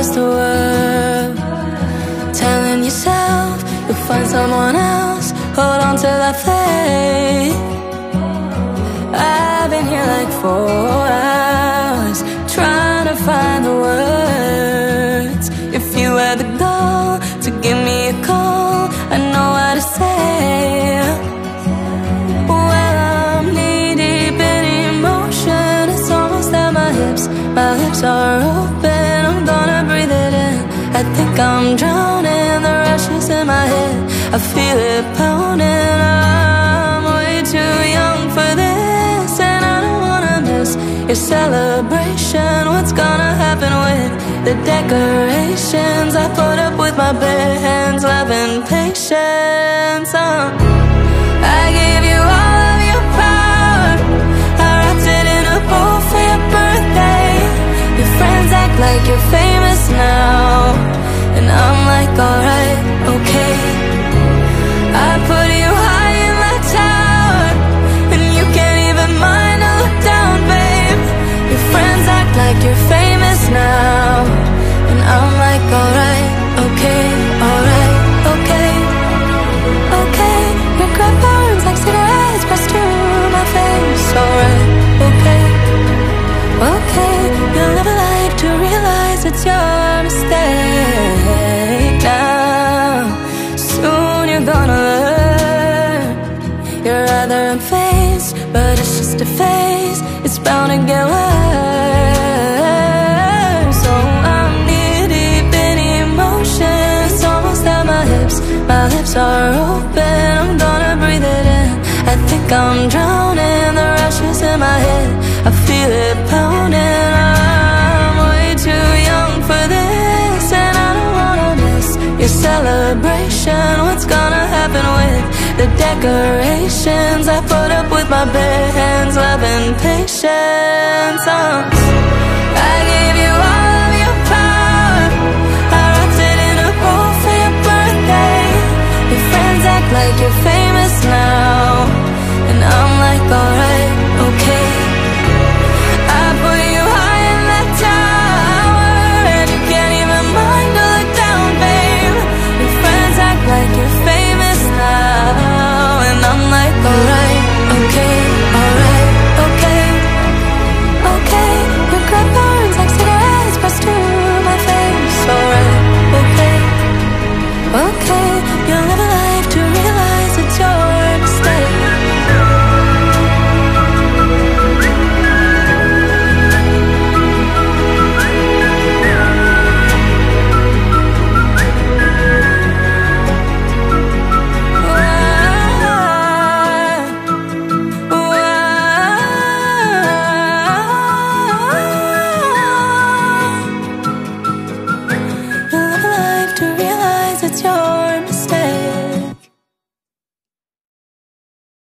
across the world, telling yourself you'll find someone else. Hold on to that faith. I've been here like 4 hours trying to find the words. If you had the goal to give me a call, I know what to say. Well, I'm knee-deep in emotion. It's almost at my hips. My lips are open, I'm gonna breathe it in. I think I'm drowning, the rush is in my head. I feel it pounding. I'm way too young for this, and I don't wanna miss your celebration. What's gonna happen with the decorations I put up with my bare hands, love and patience? I gave you all of your power, I wrapped it in a bow for your birthday. Your friends act like you're famous now, and I'm like, alright, okay. I put you high in that tower, and you can't even mind to look down, babe. Your friends act like you're famous now, and I'm like, alright, okay, alright, okay, okay. Your grab burns like cigarettes pressed to my face. Alright, okay, okay. You'll never live to realize it's your mistake now. Soon you're gonna learn. You're rather unfazed, but it's just a phase. It's bound to get worse. So I'm knee-deep in emotions, almost at my hips. My lips are open, I'm gonna breathe it in. I think I'm drowning, the rush is in my head. I feel it pounding. I'm way too young for this, and I don't wanna miss your celebration. What's gonna happen with the decorations I put up with my bare hands, love and patience?